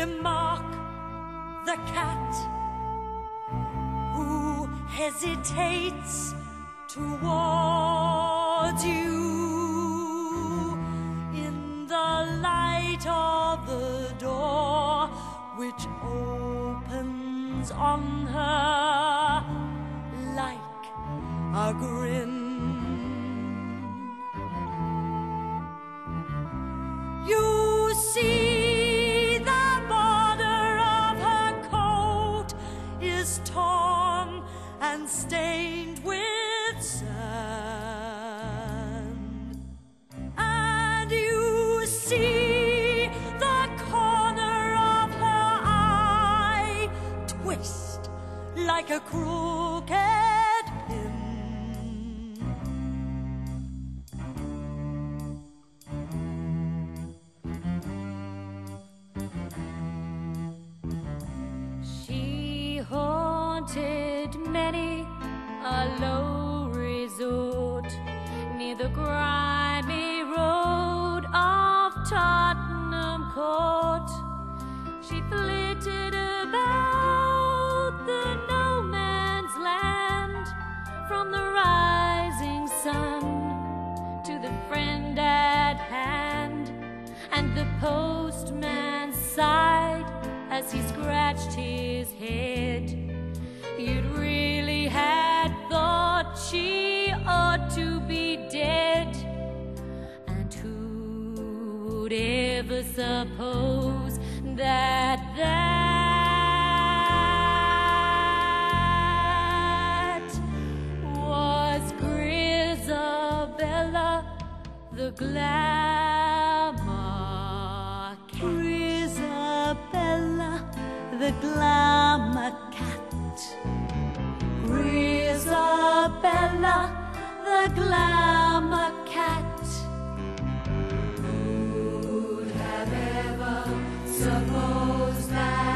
remark the cat who hesitates towards you in the light of the door which opens on her like a grin. You see the border of her coat is torn and stained with sand, and you see the corner of her eye twist like a crooked pin. She haunted many a low resort near the grimy road of Tottenham Court. She flitted about the no man's land, from the rising sun to the friend at hand, and the postman sighed as he scratched his head. You'd really had thought she ought to be dead, and who would ever suppose that was Grizabella, the glamour cat. Grizabella, the glamour cat. Grizabella, the glamour cat. Who'd have ever supposed that